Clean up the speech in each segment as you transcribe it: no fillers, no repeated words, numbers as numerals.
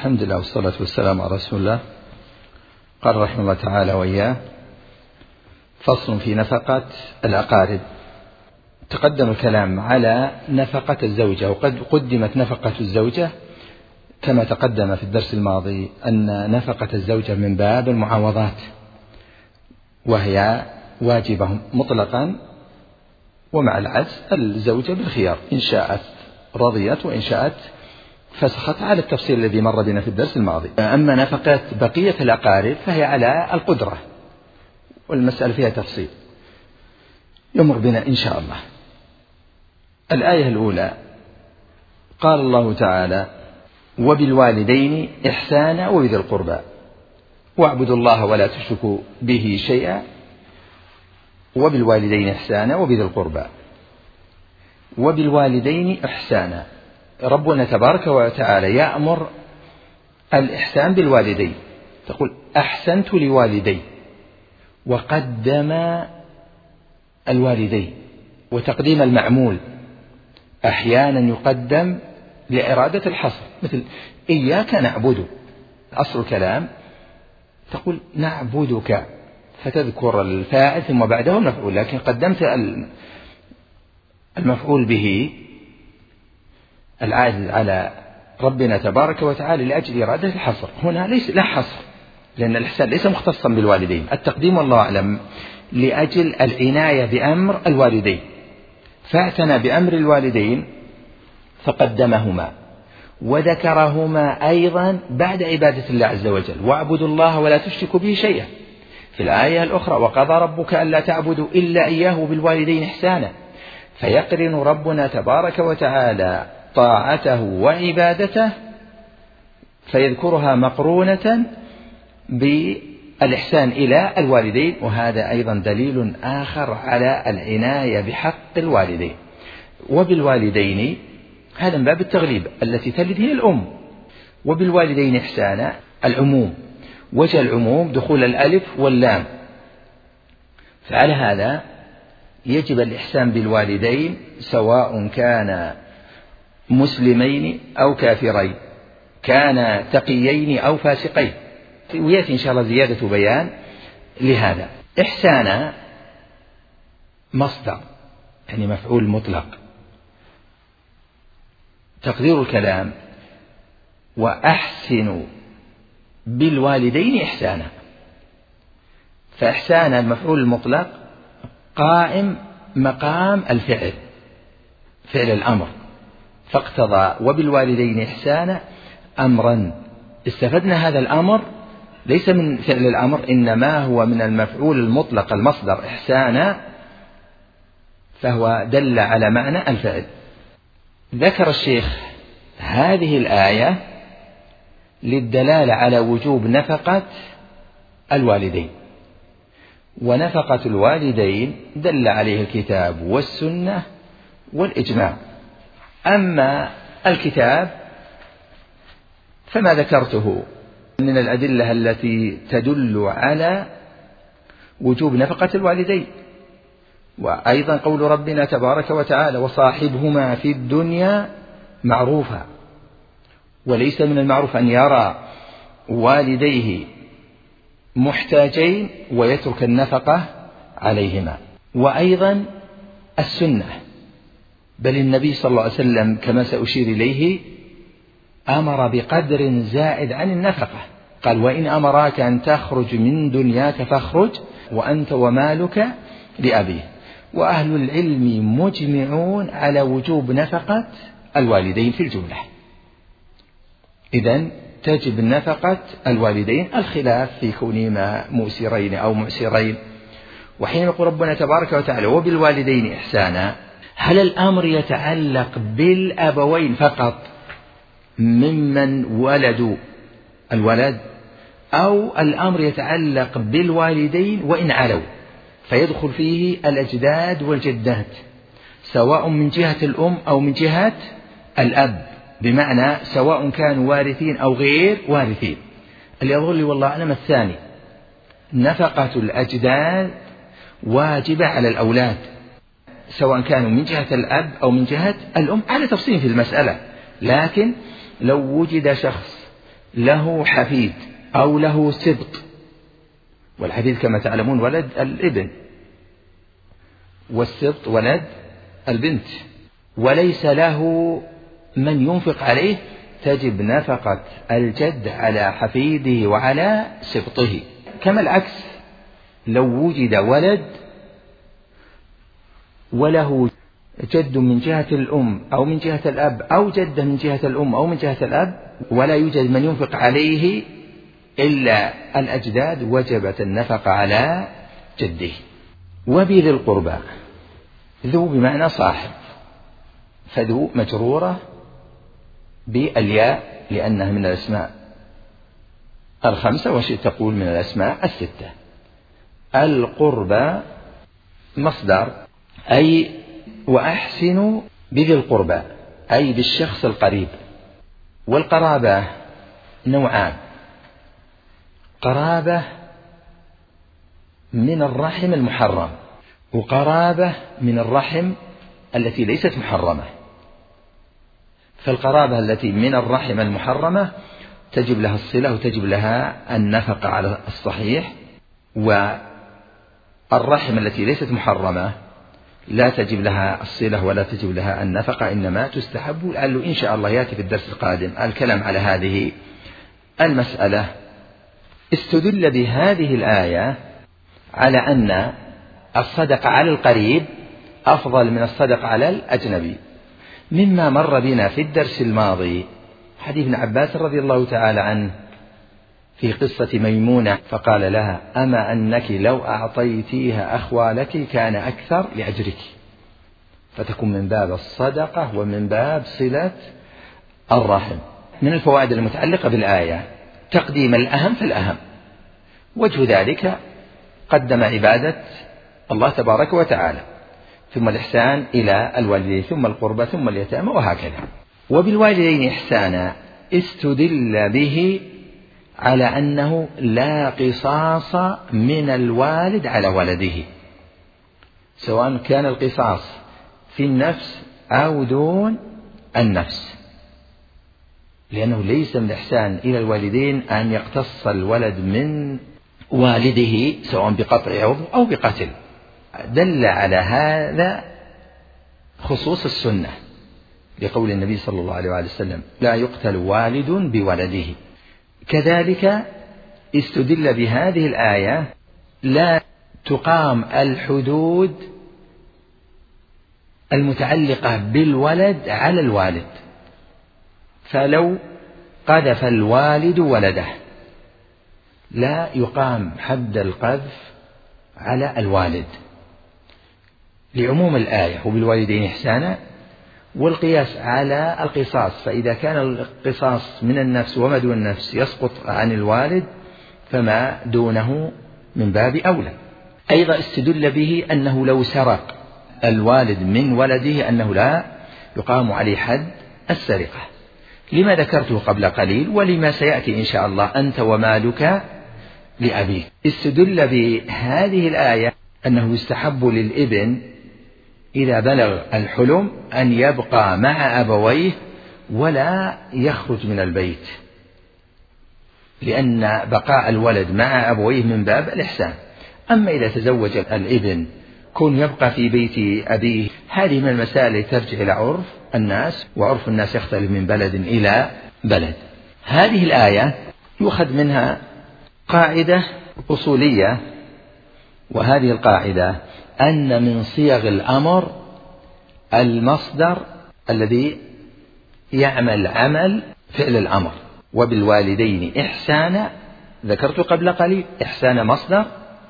الحمد لله والصلاة والسلام على رسول الله. قال رحمه الله تعالى وإياه: فصل في نفقة الأقارب. تقدم الكلام على نفقة الزوجة، وقد قدمت نفقة الزوجة كما تقدم في الدرس الماضي أن نفقة الزوجة من باب المعاوضات، وهي واجبة مطلقا، ومع العجز الزوجة بالخيار، إن شاءت رضيت وإن شاءت فسخت، على التفصيل الذي مر بنا في الدرس الماضي. أما نفقة بقية الأقارب فهي على القدرة، والمسألة فيها تفصيل يمر بنا إن شاء الله. الآية الأولى قال الله تعالى: وبالوالدين إحسانا وبذي القربى واعبدوا الله ولا تشركوا به شيئا وبالوالدين إحسانا وبذي القربى. وبالوالدين إحسانا، ربنا تبارك وتعالى يأمر الإحسان بالوالدين، تقول: أحسنت لوالدي، وقدم الوالدين، وتقديم المعمول أحيانا يقدم لإرادة الحصر، مثل إياك نعبد، أصل الكلام تقول نعبدك فتذكر الفاعل ثم بعده المفعول، لكن قدمت المفعول به العائد على ربنا تبارك وتعالى لأجل إرادة الحصر. هنا ليس لا حصر، لأن الإحسان ليس مختصا بالوالدين، التقديم والله أعلم لأجل العناية بأمر الوالدين، فاعتنى بأمر الوالدين فقدمهما، وذكرهما أيضا بعد عبادة الله عز وجل: واعبدوا الله ولا تشركوا به شيئا. في الآية الأخرى: وقضى ربك ألا تعبدوا إلا إياه بالوالدين إحسانا. فيقرن ربنا تبارك وتعالى طاعته وعبادته فيذكرها مقرونة بالإحسان إلى الوالدين، وهذا أيضا دليل آخر على العناية بحق الوالدين. وبالوالدين هذا من باب التغليب، التي تلد هي الأم. وبالوالدين إحسانا العموم، وجه العموم دخول الألف واللام، فعلى هذا يجب الإحسان بالوالدين سواء كان مسلمين أو كافرين، كان تقيين أو فاسقين، ويأتي إن شاء الله زيادة بيان لهذا. إحسانا مصدر، يعني مفعول مطلق، تقدير الكلام: وأحسنوا بالوالدين إحسانا. فإحسانا المفعول المطلق قائم مقام الفعل، فعل الأمر، فاقتضى وبالوالدين إحسانا أمرا. استفدنا هذا الأمر ليس من فعل الأمر، إنما هو من المفعول المطلق المصدر إحسانا، فهو دل على معنى الفعل. ذكر الشيخ هذه الآية للدلالة على وجوب نفقة الوالدين، ونفقة الوالدين دل عليه الكتاب والسنة والإجماع. أما الكتاب فما ذكرته من الأدلة التي تدل على وجوب نفقة الوالدين، وأيضا قول ربنا تبارك وتعالى: وصاحبهما في الدنيا معروفا. وليس من المعروف أن يرى والديه محتاجين ويترك النفقة عليهما. وأيضا السنة، بل النبي صلى الله عليه وسلم كما سأشير إليه أمر بقدر زائد عن النفقة، قال: وإن أمراك أن تخرج من دنياك فاخرج وأنت ومالك لأبيه. وأهل العلم مجمعون على وجوب نفقة الوالدين في الجملة، إذن تجب نفقة الوالدين، الخلاف في كونهما مؤسرين أو معسرين. وحين يقول ربنا تبارك وتعالى: وبالوالدين إحسانا، هل الأمر يتعلق بالأبوين فقط ممن ولدوا الولد، أو الأمر يتعلق بالوالدين وإن علوا، فيدخل فيه الأجداد والجدات سواء من جهة الأم أو من جهة الأب، بمعنى سواء كانوا وارثين أو غير وارثين. اللي يظهر لي والله أعلم الثاني، نفقة الأجداد واجبة على الأولاد سواء كانوا من جهة الأب أو من جهة الأم، على تفصيل في المسألة. لكن لو وجد شخص له حفيد أو له سبط، والحفيد كما تعلمون ولد الابن، والسبط ولد البنت، وليس له من ينفق عليه، تجب نفقة الجد على حفيده وعلى سبطه. كما العكس، لو وجد ولد وله جد من جهة الأم أو من جهة الأب أو جدة من جهة الأم أو من جهة الأب، ولا يوجد من ينفق عليه إلا الأجداد، وجبت النفقة على جده. وبذي القربى، ذو بمعنى صاحب، فذو مجرورة بالياء لأنها من الأسماء الخمسة، وشئت تقول من الأسماء الستة. القربى مصدر، أي وأحسن بذي القربى، أي بالشخص القريب. والقرابة نوعان: قرابة من الرحم المحرم، وقرابة من الرحم التي ليست محرمة. فالقرابة التي من الرحم المحرمة تجب لها الصلة وتجب لها النفقة على الصحيح، والرحم التي ليست محرمة لا تجب لها الصلة ولا تجب لها النفقة، إنما تستحب. لعله إن شاء الله يأتي في الدرس القادم الكلام على هذه المسألة. استدل بهذه الآية على أن الصدقة على القريب أفضل من الصدقة على الأجنبي، مما مر بنا في الدرس الماضي حديث ابن عباس رضي الله تعالى عنه في قصة ميمونة، فقال لها: أما أنك لو أعطيتيها أخوالك كان أكثر لأجرك، فتكون من باب الصدقة ومن باب صلة الرحم. من الفوائد المتعلقة بالآية تقديم الأهم فالأهم، وجه ذلك قدم عبادة الله تبارك وتعالى، ثم الإحسان إلى الوالدين، ثم القربى، ثم اليتامى، وهكذا. وبالوالدين إحسانا استدل به على أنه لا قصاص من الوالد على ولده، سواء كان القصاص في النفس أو دون النفس، لأنه ليس من الإحسان إلى الوالدين أن يقتص الولد من والده سواء بقطع عضو أو بقتل. دل على هذا خصوص السنة لقول النبي صلى الله عليه وسلم: لا يقتل والد بولده. كذلك استدل بهذه الآية لا تقام الحدود المتعلقة بالولد على الوالد، فلو قذف الوالد ولده لا يقام حد القذف على الوالد لعموم الآية وبالوالدين إحسانا، والقياس على القصاص، فإذا كان القصاص من النفس وما دون النفس يسقط عن الوالد فما دونه من باب أولى. أيضا استدل به أنه لو سرق الوالد من ولده أنه لا يقام عليه حد السرقة، لما ذكرته قبل قليل ولما سيأتي إن شاء الله: أنت ومالك لأبيك. استدل بهذه الآية أنه يستحب للابن إذا بلغ الحلم أن يبقى مع أبويه ولا يخرج من البيت، لأن بقاء الولد مع أبويه من باب الإحسان. أما إذا تزوج الابن كن يبقى في بيت أبيه، هذه من المسائل التي ترجع إلى عرف الناس، وعرف الناس يختلف من بلد إلى بلد. هذه الآية يؤخذ منها قاعدة أصولية، وهذه القاعدة أن من صيغ الأمر المصدر الذي يعمل عمل فعل الأمر. وبالوالدين إحسانا ذكرت قبل قليل، إحسان مصدر،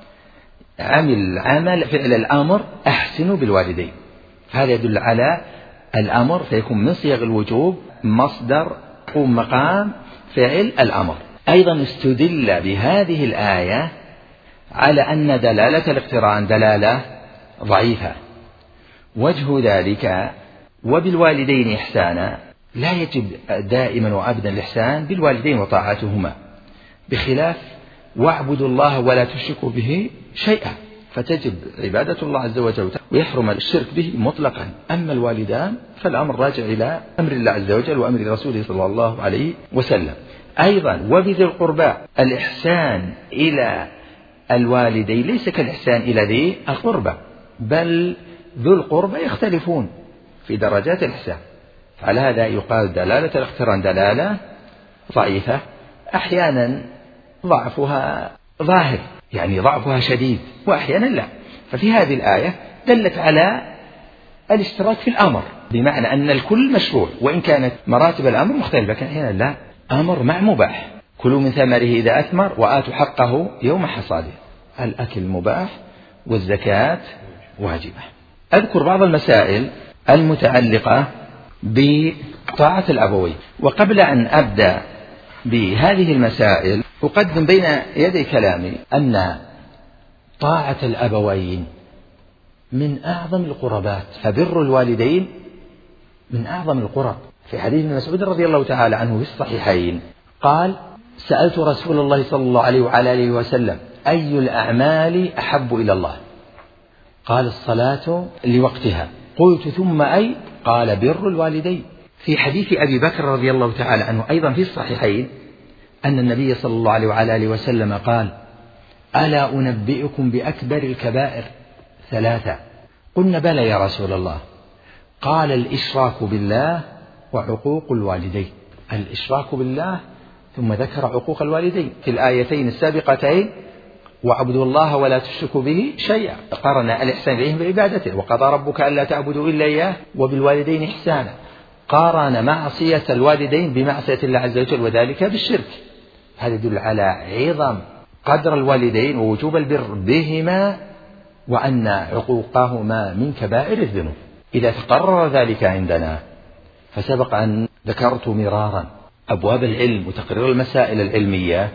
عمل فعل الأمر أحسنوا بالوالدين، هذا يدل على الأمر، فيكون من صيغ الوجوب مصدر قوم مقام فعل الأمر. أيضا استدل بهذه الآية على أن دلالة الاقتران دلالة ضعيفة. وجه ذلك: وبالوالدين إحسانا لا يجب دائما وأبدا الإحسان بالوالدين وطاعتهما، بخلاف واعبدوا الله ولا تشركوا به شيئا، فتجب عبادة الله عز وجل ويحرم الشرك به مطلقا. أما الوالدان فالأمر راجع إلى أمر الله عز وجل وأمر رسوله صلى الله عليه وسلم. أيضا وبذي القربى، الإحسان إلى الوالدين ليس كالإحسان إلى ذي القربى، بل ذو القربى يختلفون في درجات الإحسان. على هذا يقال دلالة الاقتران دلالة ضعيفة، أحيانا ضعفها ظاهر يعني ضعفها شديد، وأحيانا لا. ففي هذه الآية دلت على الاشتراك في الأمر، بمعنى أن الكل مشروع، وإن كانت مراتب الأمر مختلفة، لكن أحيانا لا، أمر مع مباح. كلوا من ثمره إذا أثمر وآتوا حقه يوم حصاده. الأكل مباح والزكاة واجبة. أذكر بعض المسائل المتعلقة بطاعة الأبوين. وقبل أن أبدأ بهذه المسائل أقدم بين يدي كلامي أن طاعة الأبوين من أعظم القربات، فبر الوالدين من أعظم القرب. في حديث ابن مسعود رضي الله تعالى عنه في الصحيحين قال: سألت رسول الله صلى الله عليه وعلى آله وسلم: أي الأعمال أحب إلى الله؟ قال: الصلاة لوقتها. قلت: ثم أي؟ قال: بر الوالدين. في حديث أبي بكر رضي الله تعالى عنه أيضا في الصحيحين أن النبي صلى الله عليه وعلى آله وسلم قال: ألا أنبئكم بأكبر الكبائر 3؟ قلنا: بلى يا رسول الله. قال: الإشراك بالله وعقوق الوالدين. الإشراك بالله، ثم ذكر عقوق الوالدين في الآيتين السابقتين: واعبدوا الله ولا تشركوا به شيئا. قارن الإحسان إليهم بعبادته. وقضى ربك ألا تعبدوا إلا إياه وبالوالدين إحسانا. قارن معصية الوالدين بمعصية الله عز وجل، وذلك بالشرك. هذا يدل على عظم قدر الوالدين ووجوب البر بهما، وأن عقوقهما من كبائر الذنوب. إذا تقرر ذلك عندنا، فسبق أن ذكرت مرارا أبواب العلم وتقرير المسائل العلمية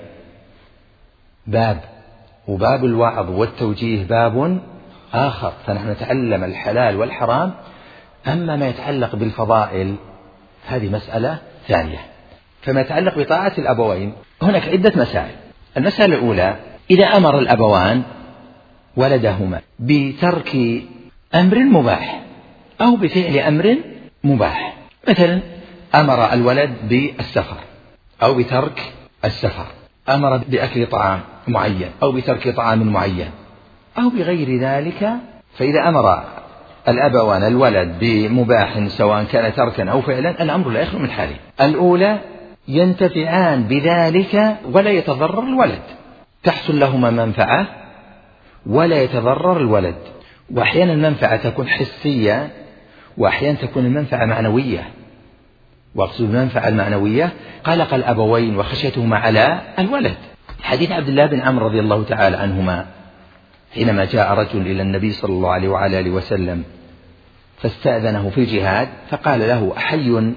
باب، وباب الوعظ والتوجيه باب آخر، فنحن نتعلم الحلال والحرام. أما ما يتعلق بالفضائل هذه مسألة ثانية. فما يتعلق بطاعة الأبوين هناك عدة مسائل. المسألة الأولى: إذا أمر الأبوان ولدهما بترك أمر مباح أو بفعل أمر مباح، مثلا أمر الولد بالسفر أو بترك السفر، أمر بأكل طعام معين أو بترك طعام معين أو بغير ذلك، فإذا أمر الأبوان الولد بمباح سواء كان تركا أو فعلا، الأمر لا يخلو من حالين: الأولى ينتفعان بذلك ولا يتضرر الولد، تحصل لهما منفعة ولا يتضرر الولد. وأحيانا المنفعة تكون حسية، وأحيانا تكون المنفعة معنوية. وأقصد المنفعة المعنوية قلق الأبوين وخشيتهما على الولد. حديث عبد الله بن عمرو رضي الله تعالى عنهما حينما جاء رجل إلى النبي صلى الله عليه وعلى آله وسلم فاستأذنه في الجهاد، فقال له: أحي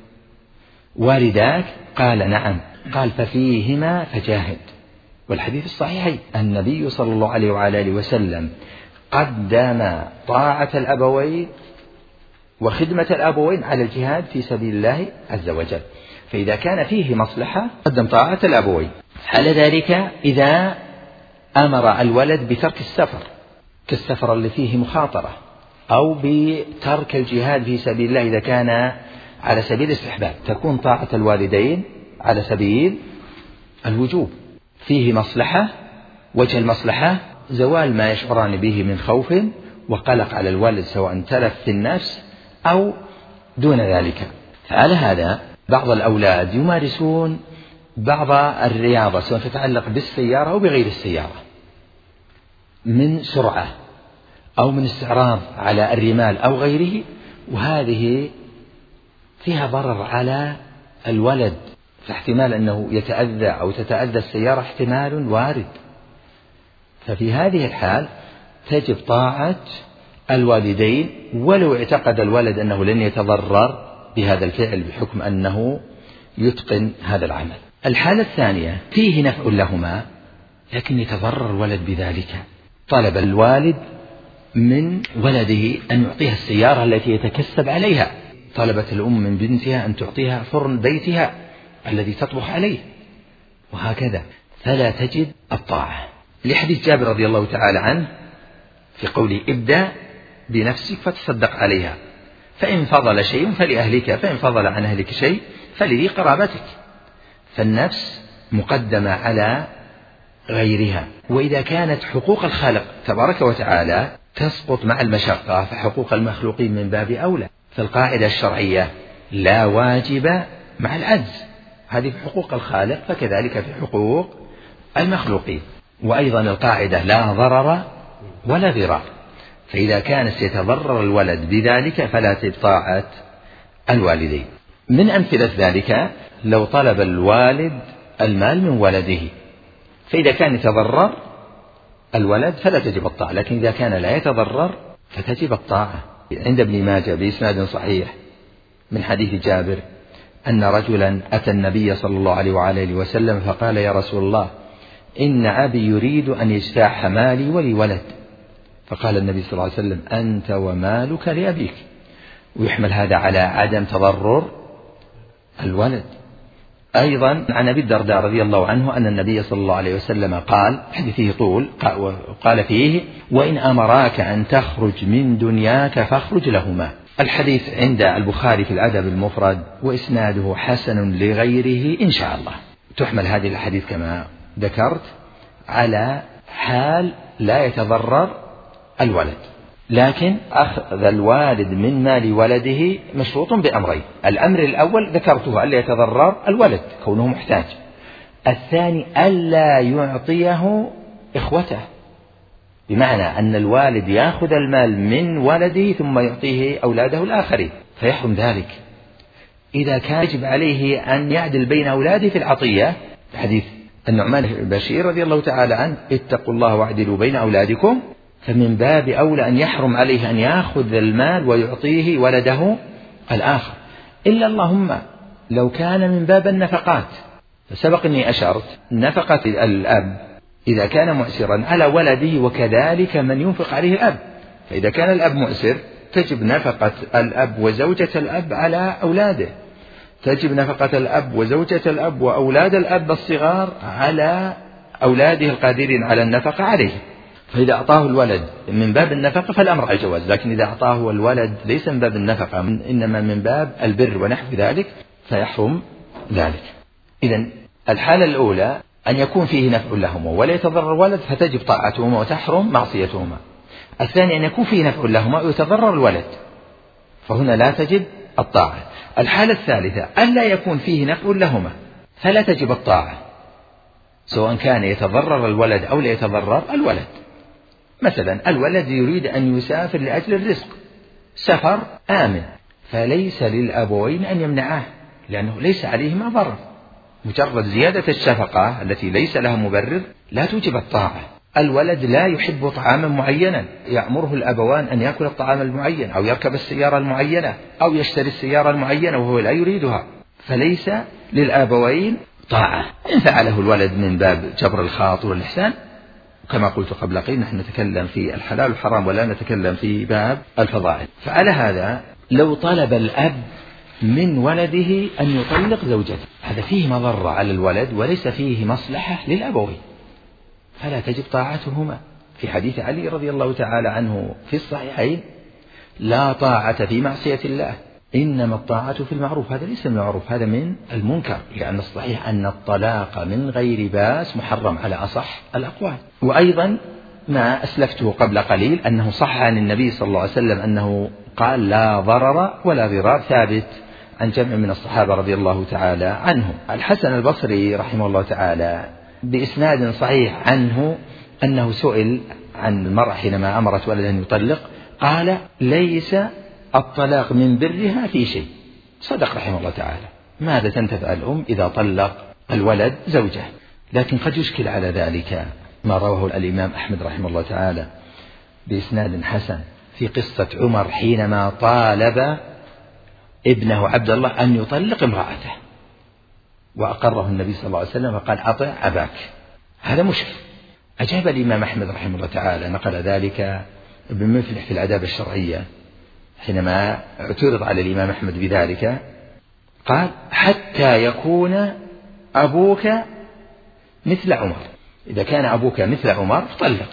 والداك؟ قال: نعم. قال: ففيهما فجاهد. والحديث الصحيحين النبي صلى الله عليه وعلى آله وسلم قدم طاعة الأبوين وخدمة الأبوين على الجهاد في سبيل الله عز وجل. فإذا كان فيه مصلحة قدم طاعة الأبوين. على ذلك إذا أمر الولد بترك السفر كالسفر اللي فيه مخاطرة، أو بترك الجهاد في سبيل الله إذا كان على سبيل الاستحباب، تكون طاعة الوالدين على سبيل الوجوب. فيه مصلحة، وجه المصلحة زوال ما يشعران به من خوف وقلق على الوالد، سواء تلف في النفس أو دون ذلك. على هذا بعض الأولاد يمارسون بعض الرياضة سواء تتعلق بالسيارة أو بغير السيارة، من سرعة أو من استعراض على الرمال أو غيره، وهذه فيها ضرر على الولد، فاحتمال أنه يتأذى أو تتأذى السيارة احتمال وارد. ففي هذه الحال تجب طاعة الوالدين ولو اعتقد الولد أنه لن يتضرر بهذا الفعل بحكم أنه يتقن هذا العمل. الحالة الثانية فيه نفع لهما لكن يتضرر الولد بذلك. طلب الوالد من ولده أن يعطيها السيارة التي يتكسب عليها، طلبت الأم من بنتها أن تعطيها فرن بيتها الذي تطبخ عليه، وهكذا، فلا تجد الطاعة. لحديث جابر رضي الله تعالى عنه في قوله: ابدأ بنفسك فتصدق عليها، فإن فضل شيء فلأهلك، فإن فضل عن أهلك شيء فلذي قرابتك. فالنفس مقدمة على غيرها. وإذا كانت حقوق الخالق تبارك وتعالى تسقط مع المشقة فحقوق المخلوقين من باب أولى. فالقاعدة الشرعية لا واجب مع العجز، هذه في حقوق الخالق، فكذلك في حقوق المخلوقين. وأيضا القاعدة لا ضرر ولا ضرار، فإذا كان سيتضرر الولد بذلك فلا تجب طاعة الوالدين. من أمثلة ذلك لو طلب الوالد المال من ولده، فإذا كان يتضرر الولد فلا تجب الطاعة، لكن إذا كان لا يتضرر فتجب الطاعة. عند ابن ماجه بإسناد صحيح من حديث جابر أن رجلا أتى النبي صلى الله عليه وآله وسلم فقال: يا رسول الله، إن أبي يريد أن يجتاح مالي ولولد. فقال النبي صلى الله عليه وسلم: أنت ومالك لأبيك. ويحمل هذا على عدم تضرر الولد. أيضا عن أبي الدرداء رضي الله عنه أن النبي صلى الله عليه وسلم قال، حديثه طول، قال فيه: وإن أمراك أن تخرج من دنياك فاخرج لهما. الحديث عند البخاري في الأدب المفرد وإسناده حسن لغيره إن شاء الله. تحمل هذه الحديث كما ذكرت على حال لا يتضرر الولد، لكن أخذ الوالد من مال ولده مشروط بأمرين: الأمر الأول ذكرته ألا يتضرر الولد كونه محتاج، الثاني ألا يعطيه إخوته، بمعنى أن الوالد يأخذ المال من ولده ثم يعطيه أولاده الآخرين، فيحرم ذلك. إذا كان يجب عليه أن يعدل بين أولاده في العطية، حديث النعمان بن بشير رضي الله تعالى عنه: اتقوا الله واعدلوا بين أولادكم، فمن باب أولى أن يحرم عليه أن يأخذ المال ويعطيه ولده الآخر، إلا اللهم لو كان من باب النفقات. فسبق أني أشرت نفقة الأب إذا كان مؤسرا على ولده، وكذلك من ينفق عليه الأب. فإذا كان الأب مؤسر تجب نفقة الأب وزوجة الأب على أولاده، تجب نفقة الأب وزوجة الأب وأولاد الأب الصغار على أولاده القادرين على النفقة عليه. فإذا أعطاه الولد من باب النفقة فالأمر على الجواز، لكن إذا أعطاه الولد ليس من باب النفقة إنما من باب البر ونحو ذلك فيحرم ذلك. إذن الحالة الأولى أن يكون فيه نفع لهما ولا يتضرر الولد فتجب طاعتهما وتحرم معصيتهما. الثاني أن يكون فيه نفع لهما ويتضرر الولد، فهنا لا تجب الطاعة. الحالة الثالثة ألا يكون فيه نفع لهما فلا تجب الطاعة، سواء كان يتضرر الولد أو لا يتضرر الولد. مثلا الولد يريد أن يسافر لأجل الرزق، سفر آمن، فليس للأبوين أن يمنعاه لأنه ليس عليهما ضرر. مجرد زيادة الشفقة التي ليس لها مبرر لا توجب الطاعة. الولد لا يحب طعاما معينا يأمره الأبوان أن يأكل الطعام المعين أو يركب السيارة المعينة أو يشتري السيارة المعينة وهو لا يريدها، فليس للأبوين طاعة. إن فعله الولد من باب جبر الخاطر والإحسان، كما قلت قبل قليل نحن نتكلم في الحلال والحرام ولا نتكلم في باب الفضائل. فعلى هذا لو طلب الأب من ولده أن يطلق زوجته، هذا فيه مضرة على الولد وليس فيه مصلحة للأبوين، فلا تجب طاعتهما. في حديث علي رضي الله تعالى عنه في الصحيحين: لا طاعة في معصية الله، إنما الطاعة في المعروف. هذا ليس من المعروف، هذا من المنكر، لأن الصحيح أن الطلاق من غير باس محرم على أصح الأقوال. وأيضا ما أسلفته قبل قليل أنه صح عن النبي صلى الله عليه وسلم أنه قال: لا ضرر ولا ضرار، ثابت عن جمع من الصحابة رضي الله تعالى عنهم. الحسن البصري رحمه الله تعالى بإسناد صحيح عنه أنه سئل عن المرأة حينما أمرت ولدا أن يطلق، قال: ليس الطلاق من برها في شيء. صدق رحمه الله تعالى. ماذا تنتفع الأم إذا طلق الولد زوجه؟ لكن قد يشكل على ذلك ما رواه الإمام أحمد رحمه الله تعالى بإسناد حسن في قصة عمر حينما طالب ابنه عبد الله أن يطلق امرأته، وأقره النبي صلى الله عليه وسلم وقال: أطع أباك. هذا مشكل. أجاب الإمام أحمد رحمه الله تعالى، نقل ذلك ابن مفلح في الآداب الشرعية حينما اعترض على الإمام أحمد بذلك، قال: حتى يكون أبوك مثل عمر، إذا كان أبوك مثل عمر فطلق.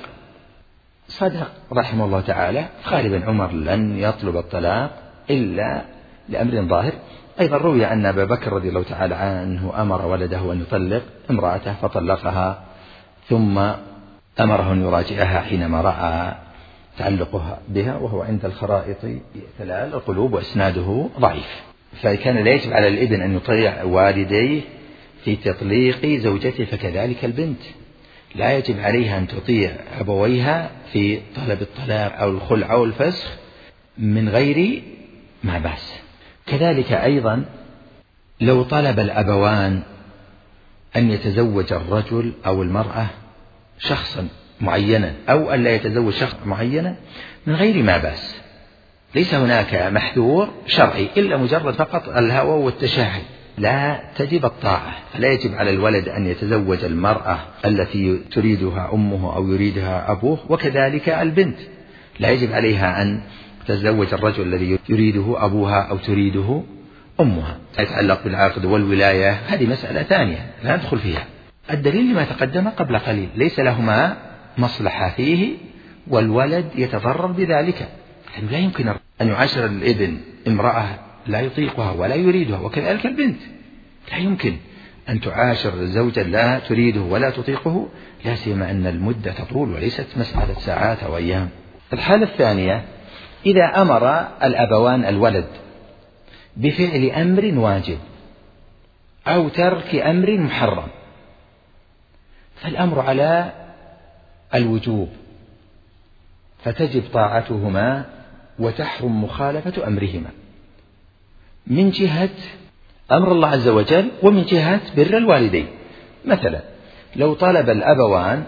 صدق رحمه الله تعالى. غالبا عمر لن يطلب الطلاق إلا لأمر ظاهر. أيضا روي أن أبا بكر رضي الله تعالى عنه أمر ولده أن يطلق امرأته فطلقها، ثم أمره أن يراجعها حينما رأى تعلقها بها، وهو عند الخرائط تلال القلوب وإسناده ضعيف. فكان لا يجب على الابن أن يطيع والديه في تطليق زوجته، فكذلك البنت لا يجب عليها أن تطيع أبويها في طلب الطلاق أو الخلع أو الفسخ من غير ما بأس. كذلك أيضا لو طلب الأبوان أن يتزوج الرجل أو المرأة شخصا معينا أو أن لا يتزوج شخص معينا من غير ما بأس، ليس هناك محذور شرعي إلا مجرد فقط الهوى والتشهي، لا تجب الطاعة. فلا يجب على الولد أن يتزوج المرأة التي تريدها أمه أو يريدها أبوه، وكذلك البنت لا يجب عليها أن تتزوج الرجل الذي يريده أبوها أو تريده أمها. يتعلق بالعقد والولاية هذه مسألة ثانية لا ندخل فيها. الدليل لما تقدم قبل قليل، ليس لهما مصلحة فيه والولد يتضرر بذلك. يعني لا يمكن أن يعاشر الابن امرأة لا يطيقها ولا يريدها، وكذلك البنت لا يمكن أن تعاشر زوجا لا تريده ولا تطيقه، لا سيما أن المدة تطول وليست مسألة ساعات أو أيام. الحالة الثانية إذا أمر الأبوان الولد بفعل أمر واجب أو ترك أمر محرم، فالأمر على الوجوب فتجب طاعتهما وتحرم مخالفة أمرهما من جهة أمر الله عز وجل ومن جهة بر الوالدين. مثلا لو طلب الأبوان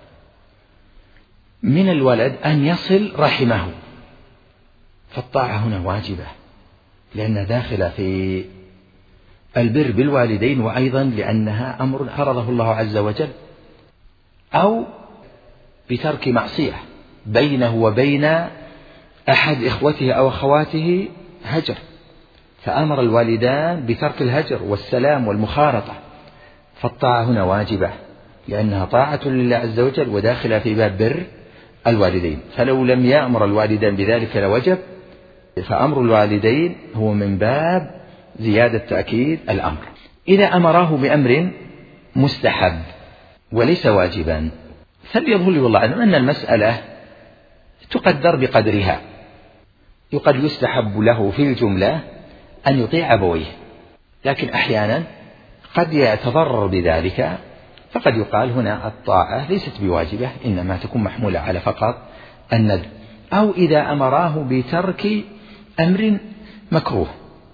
من الولد أن يصل رحمه فالطاعة هنا واجبة، لأنها داخلة في البر بالوالدين، وأيضا لأنها أمر فرضه الله عز وجل. أو بترك معصية بينه وبين أحد إخوته أو أخواته هجر، فأمر الوالدان بترك الهجر والسلام والمخالطة، فالطاعة هنا واجبة لأنها طاعة لله عز وجل وداخلة في باب بر الوالدين. فلو لم يأمر الوالدان بذلك لوجب، فأمر الوالدين هو من باب زيادة تأكيد الأمر. إذا أمره بأمر مستحب وليس واجبا، فليظهر لي والله أعلم أن المسألة تقدر بقدرها. يقد يستحب له في الجملة أن يطيع أبويه، لكن أحيانا قد يتضرر بذلك، فقد يقال هنا الطاعة ليست بواجبة إنما تكون محمولة على فقط الندب. أو إذا أمراه بترك أمر مكروه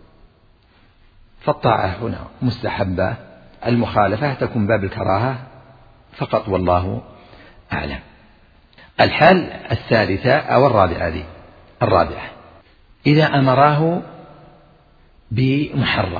فالطاعة هنا مستحبة، المخالفة تكون باب الكراهة فقط والله أعلم. الحال الثالثة أو الرابعة إذا أمراه بمحرم،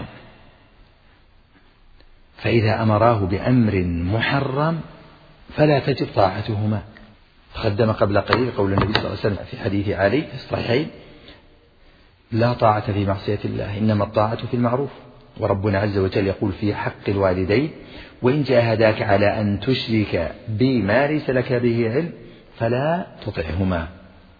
فإذا أمراه بأمر محرم فلا تجب طاعتهما. تقدم قبل قليل قول النبي صلى الله عليه وسلم في حديث علي في الصحيحين: لا طاعة في معصية الله إنما الطاعة في المعروف. وربنا عز وجل يقول في حق الوالدين: وإن جاهداك على أن تشرك بي ما ليس لك به علم فلا تطعهما.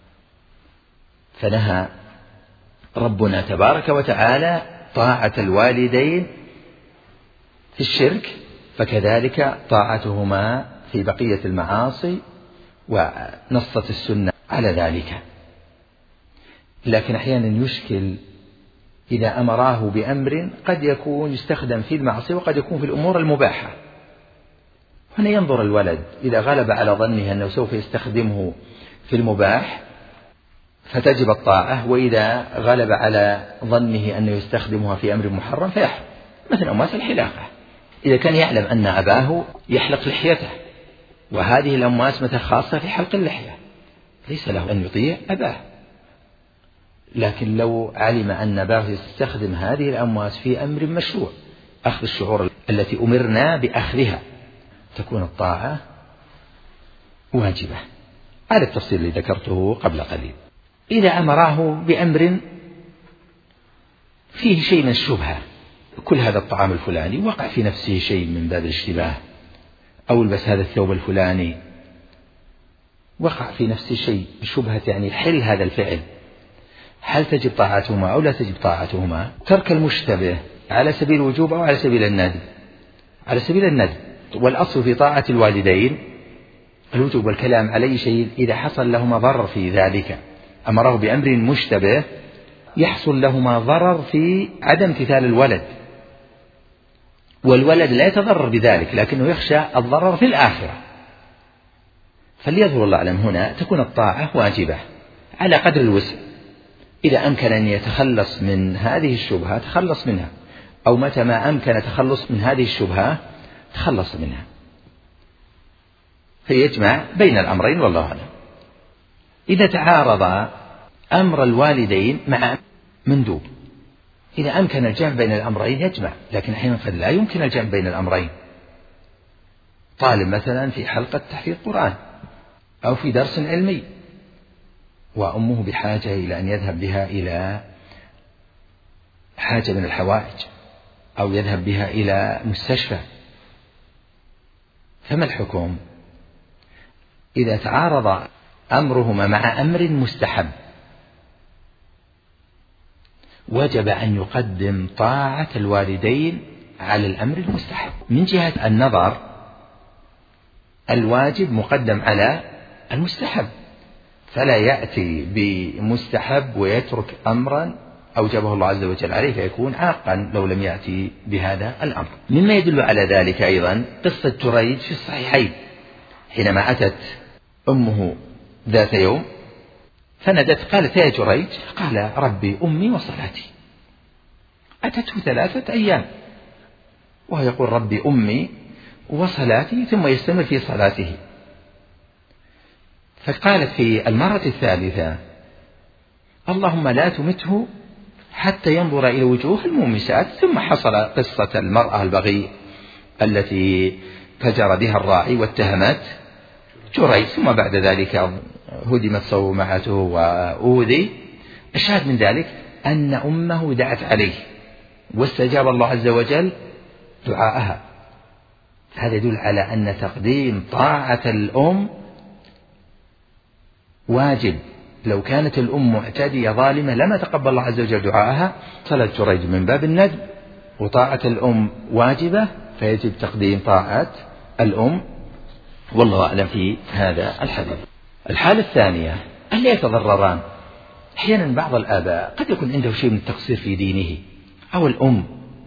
فنهى ربنا تبارك وتعالى طاعة الوالدين في الشرك، فكذلك طاعتهما في بقية المعاصي، ونصت السنة على ذلك. لكن أحيانا يشكل إذا أمراه بأمر قد يكون يستخدم في المعصية وقد يكون في الأمور المباحة، هنا ينظر الولد إذا غلب على ظنه أنه سوف يستخدمه في المباح فتجب الطاعة، وإذا غلب على ظنه أنه يستخدمها في أمر محرم فيحرم. مثل أمواس الحلاقة، إذا كان يعلم أن أباه يحلق لحيته وهذه الأمواس مثل خاصة في حلق اللحية ليس له أن يطيع أباه، لكن لو علم أن أباه يستخدم هذه الأمواس في أمر مشروع، أخذ الشعور التي أمرنا بأخذها، تكون الطاعة واجبة على التفصيل الذي ذكرته قبل قليل. إذا أمراه بأمر فيه شيء من الشبهة، كل هذا الطعام الفلاني، وقع في نفسه شيء من باب الاشتباه، أو البس هذا الثوب الفلاني، وقع في نفسه شيء بشبهة يعني حل هذا الفعل، هل تجب طاعتهما أو لا تجب طاعتهما؟ ترك المشتبه على سبيل الوجوب أو على سبيل الندب؟ على سبيل الندب. والأصل في طاعة الوالدين الوجوب، والكلام على أي شيء إذا حصل لهما ضرر في ذلك. أمره بأمر مشتبه يحصل لهما ضرر في عدم امتثال الولد، والولد لا يتضرر بذلك لكنه يخشى الضرر في الآخرة. فليظهر الله أعلم هنا تكون الطاعة واجبة على قدر الوسع. إذا أمكن أن يتخلص من هذه الشبهة تخلص منها، أو متى ما أمكن تخلص من هذه الشبهة تخلص منها، فيجمع بين الأمرين والله أعلم. إذا تعارض أمر الوالدين مع مندوب، إذا أمكن الجمع بين الأمرين يجمع، لكن أحيانا قد لا يمكن الجمع بين الأمرين. طالب مثلا في حلقة تحفيظ قرآن أو في درس علمي، وأمه بحاجة إلى أن يذهب بها إلى حاجة من الحوائج أو يذهب بها إلى مستشفى، فما الحكم؟ إذا تعارض أمرهما مع أمر مستحب وجب أن يقدم طاعة الوالدين على الأمر المستحب. من جهة النظر الواجب مقدم على المستحب، فلا يأتي بمستحب ويترك أمرا أوجبه الله عز وجل عليه فيكون عاقا لو لم يأتي بهذا الأمر. مما يدل على ذلك أيضا قصة جريج في الصحيحين، حينما أتت أمه ذات يوم فندت قالت: يا جريج. قال: ربي أمي وصلاتي. أتته 3 أيام وهو يقول: ربي أمي وصلاتي، ثم يستمر في صلاته. فقالت في المرة الثالثة: اللهم لا تمته حتى ينظر إلى وجوه المومسات. ثم حصل قصة المرأة البغي التي فجر بها الراعي واتهمت جريج، ثم بعد ذلك هدمت صومعته وأوذي. الشاهد من ذلك أن أمه دعت عليه واستجاب الله عز وجل دعاءها. هذا يدل على أن تقديم طاعة الأم واجب. لو كانت الأم معتدية ظالمة لما تقبل الله عز وجل دعاءها. صلاة جريج من باب الندب، وطاعة الأم واجبة، فيجب تقديم طاعة الأم، والله أعلم في هذا الحديث. الحالة الثانية ألا يتضرران. أحيانا بعض الآباء قد يكون عنده شيء من التقصير في دينه أو الأم،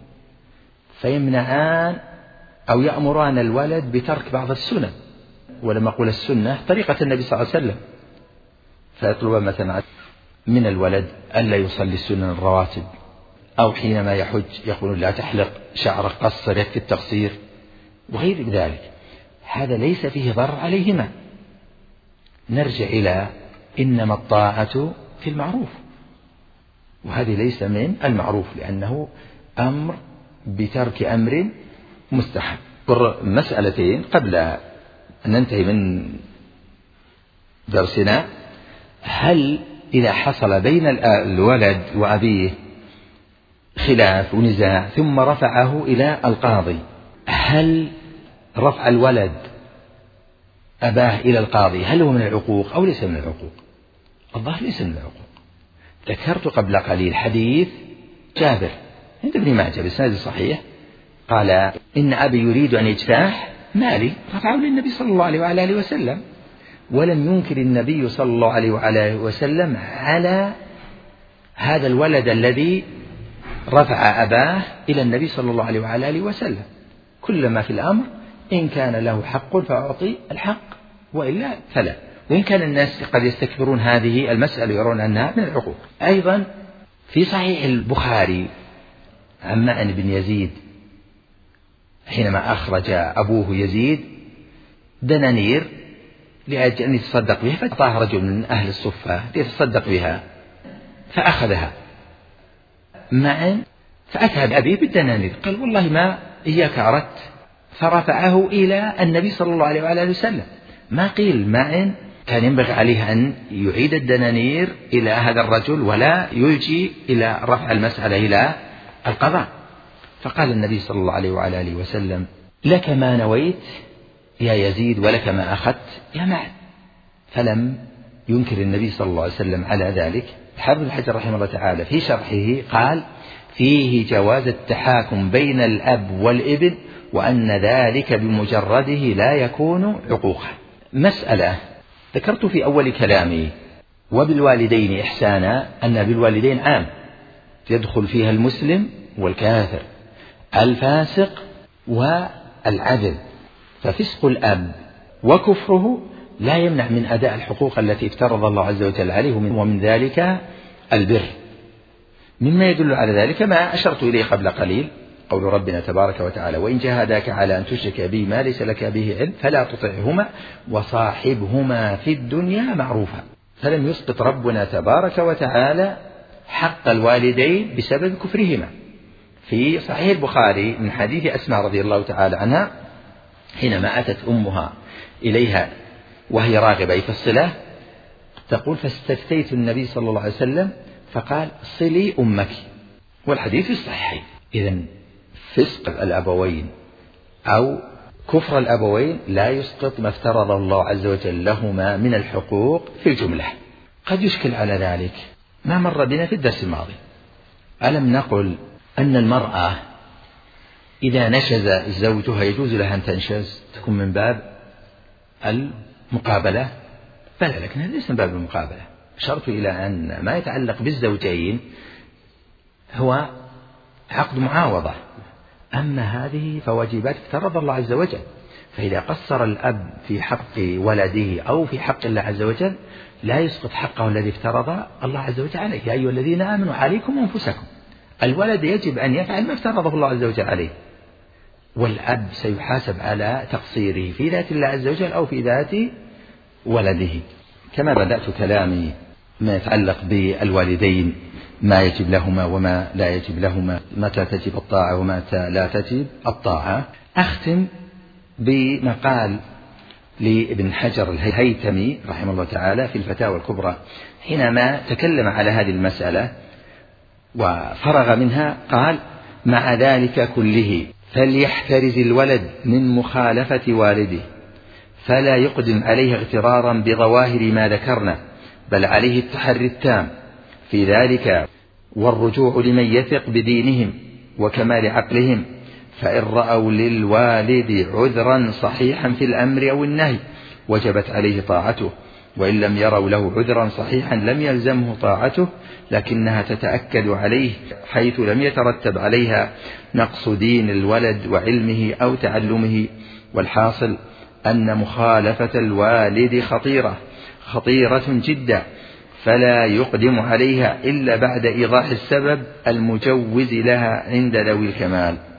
فيمنعان أو يأمران الولد بترك بعض السنن، ولما أقول السنة طريقة النبي صلى الله عليه وسلم، فيطلب مثلا من الولد ألا يصلي السنن الرواتب، أو حينما يحج يقول: لا تحلق شعرك، قصر، يكفي التقصير، وغير ذلك. هذا ليس فيه ضرر عليهما. نرجع إلى إنما الطاعة في المعروف، وهذه ليس من المعروف لأنه أمر بترك أمر مستحب. مسألتين قبل أن ننتهي من درسنا: هل إذا حصل بين الولد وأبيه خلاف ونزاع ثم رفعه إلى القاضي، هل رفع الولد أباه إلى القاضي هل هو من العقوق أو ليس من العقوق؟ الظاهر ليس من العقوق. ذكرت قبل قليل حديث جابر عند ابن ماجه بإسناد صحيح، قال: إن أبي يريد أن يجتاح مالي، رفعه للنبي صلى الله عليه وعلى آله وسلم، ولم ينكر النبي صلى الله عليه وعلى آله وسلم على هذا الولد الذي رفع أباه إلى النبي صلى الله عليه وعلى آله وسلم. كلما في الأمر إن كان له حق فأعطي الحق، وإلا فلا. وإن كان الناس قد يستكبرون هذه المسألة يرون أنها من العقوق. أيضا في صحيح البخاري عن معن بن يزيد حينما أخرج أبوه يزيد دنانير لأجل أن يتصدق بها، فأعطاه رجل من أهل الصفة ليتصدق بها فأخذها معن، فأتى بأبيه بالدنانير، قال: والله ما إياك أردت، فرفعه إلى النبي صلى الله عليه وآله وسلم. ما قيل معن كان ينبغي عليه أن يعيد الدنانير إلى هذا الرجل ولا يلجي إلى رفع المسألة إلى القضاء. فقال النبي صلى الله عليه وعلى آله وسلم: لك ما نويت يا يزيد ولك ما أخذت يا معن. فلم ينكر النبي صلى الله عليه وسلم على ذلك، الحافظ الحجر رحمه الله تعالى في شرحه قال: فيه جواز التحاكم بين الأب والابن، وأن ذلك بمجرده لا يكون عقوقا. مسألة ذكرت في أول كلامي: وبالوالدين إحسانا، أن بالوالدين عام يدخل فيها المسلم والكافر، الفاسق والعدل. ففسق الأب وكفره لا يمنع من أداء الحقوق التي افترض الله عز وجل عليه، ومن ذلك البر. مما يدل على ذلك ما أشرت إليه قبل قليل، قول ربنا تبارك وتعالى: وإن جاهداك على أن تشرك بي ما ليس لك به علم فلا تطعهما وصاحبهما في الدنيا معروفا. فلم يسقط ربنا تبارك وتعالى حق الوالدين بسبب كفرهما. في صحيح البخاري من حديث أسماء رضي الله تعالى عنها حينما أتت أمها إليها وهي راغبة في الصلاة، تقول: فاستفتيت النبي صلى الله عليه وسلم فقال: صلي أمك. والحديث في الصحيحين. إذن فسق الأبوين أو كفر الأبوين لا يسقط ما افترض الله عز وجل لهما من الحقوق في الجملة. قد يشكل على ذلك ما مر بنا في الدرس الماضي. ألم نقل أن المرأة إذا نشز زوجها يجوز لها أن تنشز، تكون من باب المقابلة؟ بلى، لكن هذا ليس من باب المقابلة. أشرت إلى أن ما يتعلق بالزوجين هو عقد معاوضة، أما هذه فواجبات افترض الله عز وجل. فإذا قصر الأب في حق ولده أو في حق الله عز وجل لا يسقط حقه الذي افترض الله عز وجل عليه. يا أيها الذين آمنوا عليكم أنفسكم. الولد يجب أن يفعل ما افترضه الله عز وجل عليه، والأب سيحاسب على تقصيره في ذات الله عز وجل أو في ذات ولده. كما بدأت كلامي ما يتعلق بالوالدين، ما يجب لهما وما لا يجب لهما، متى تجب الطاعة ومتى لا تجب الطاعة، أختم بمقال لابن حجر الهيثمي رحمه الله تعالى في الفتاوى الكبرى، حينما تكلم على هذه المسألة وفرغ منها قال: مع ذلك كله فليحترز الولد من مخالفة والده، فلا يقدم عليه اغترارا بظواهر ما ذكرنا، بل عليه التحري التام في ذلك، والرجوع لمن يثق بدينهم وكمال عقلهم، فإن رأوا للوالد عذرا صحيحا في الأمر أو النهي وجبت عليه طاعته، وإن لم يروا له عذرا صحيحا لم يلزمه طاعته، لكنها تتأكد عليه حيث لم يترتب عليها نقص دين الولد وعلمه أو تعلمه. والحاصل أن مخالفة الوالد خطيرة جدا، فلا يقدم عليها إلا بعد إيضاح السبب المجوز لها عند ذوي الكمال.